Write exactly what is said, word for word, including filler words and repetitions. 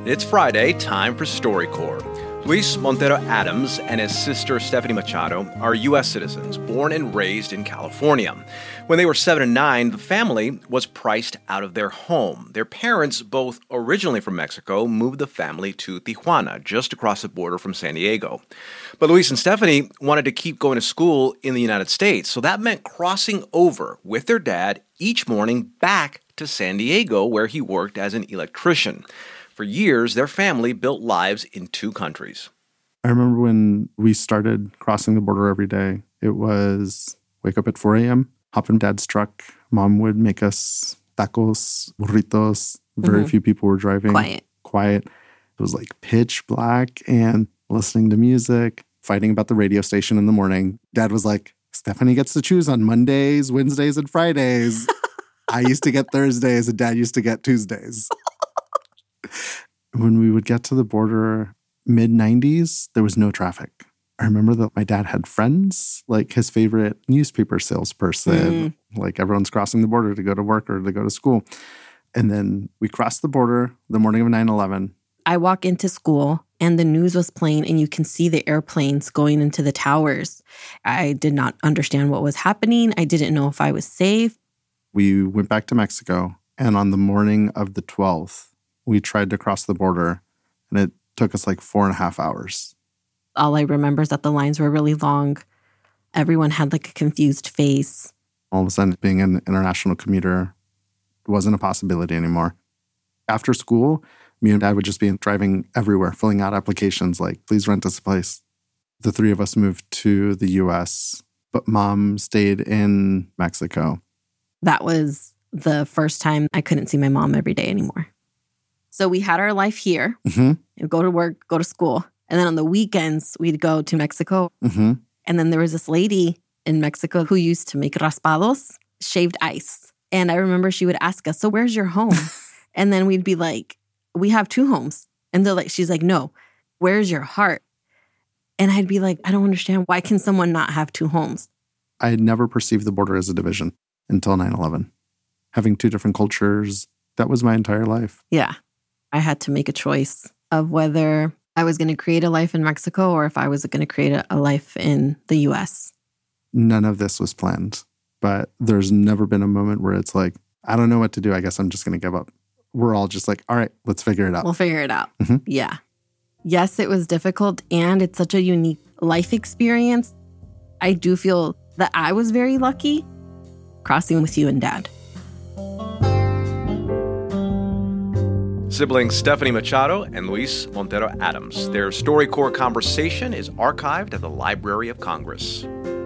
It's Friday, time for StoryCorps. Luis Montero Adams and his sister Stephanie Machado are U S citizens born and raised in California. When they were seven and nine, the family was priced out of their home. Their parents, both originally from Mexico, moved the family to Tijuana, just across the border from San Diego. But Luis and Stephanie wanted to keep going to school in the United States, so that meant crossing over with their dad each morning back to San Diego, where he worked as an electrician. For years, their family built lives in two countries. I remember when we started crossing the border every day, it was wake up at four a.m., hop in dad's truck. Mom would make us tacos, burritos. Very mm-hmm. few people were driving. Quiet. Quiet. It was like pitch black and listening to music, fighting about the radio station in the morning. Dad was like, Stephanie gets to choose on Mondays, Wednesdays, and Fridays. I used to get Thursdays and Dad used to get Tuesdays. When we would get to the border, mid nineties, there was no traffic. I remember that my dad had friends, like his favorite newspaper salesperson. Mm. Like everyone's crossing the border to go to work or to go to school. And then we crossed the border the morning of nine eleven. I walk into school and the news was playing and you can see the airplanes going into the towers. I did not understand what was happening. I didn't know if I was safe. We went back to Mexico, and on the morning of the twelfth, we tried to cross the border, and it took us like four and a half hours. All I remember is that the lines were really long. Everyone had like a confused face. All of a sudden, being an international commuter wasn't a possibility anymore. After school, me and Dad would just be driving everywhere, filling out applications like, please rent us a place. The three of us moved to the U S, but Mom stayed in Mexico. That was the first time I couldn't see my mom every day anymore. So we had our life here, mm-hmm. and go to work, go to school. And then on the weekends, we'd go to Mexico. Mm-hmm. And then there was this lady in Mexico who used to make raspados, shaved ice. And I remember she would ask us, so where's your home? And then we'd be like, we have two homes. And they're like, she's like, no, where's your heart? And I'd be like, I don't understand. Why can someone not have two homes? I had never perceived the border as a division until nine eleven. Having two different cultures, that was my entire life. Yeah. I had to make a choice of whether I was going to create a life in Mexico or if I was going to create a, a life in the U S. None of this was planned, but there's never been a moment where it's like, I don't know what to do. I guess I'm just going to give up. We're all just like, all right, let's figure it out. We'll figure it out. Mm-hmm. Yeah. Yes, it was difficult, and it's such a unique life experience. I do feel that I was very lucky crossing with you and Dad. Siblings Stephanie Machado and Luis Montero Adams. Their StoryCorps conversation is archived at the Library of Congress.